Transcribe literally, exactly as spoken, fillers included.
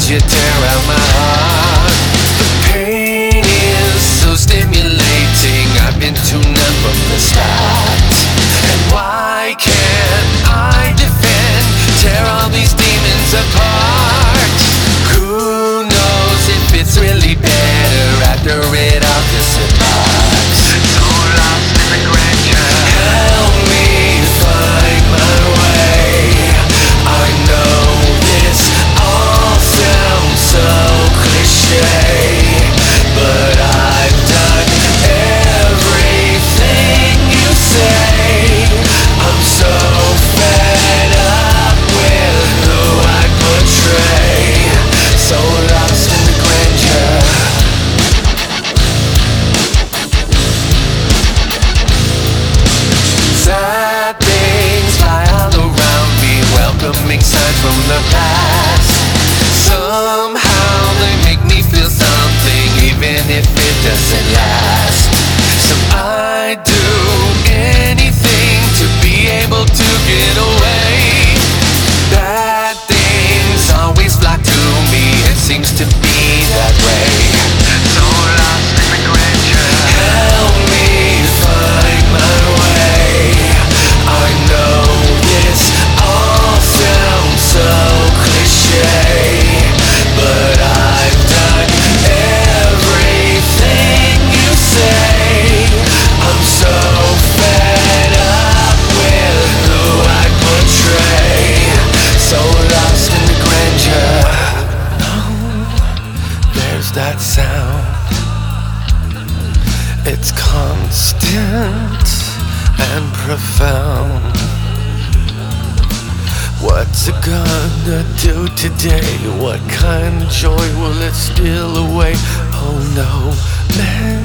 you tear out my heart. The pain is so stimulating, I've been too numb from the start. And why can't I defend, tear all these demons apart? Who knows if it's really better after it all disembarks? So lost in the grandeur, help me find my way. I know this all sounds so cliche, but I've done everything you say. I'm so fed up with who I portray, so lost in the grandeur. Sad things fly all around me, welcoming signs from the past. Somehow they make me feel something, even if it doesn't last. So I do anything to be able to get away. Bad things always flock to me, it seems to be that way. So lost in the grandeur, help me find my way. I know this all sounds so cliche, but I've done everything you say. I'm so fed up with who I portray, so lost in the grandeur. Oh, there's that sound, it's constant and profound. What's it gonna do today? What kind of joy will it steal away? Oh no, man.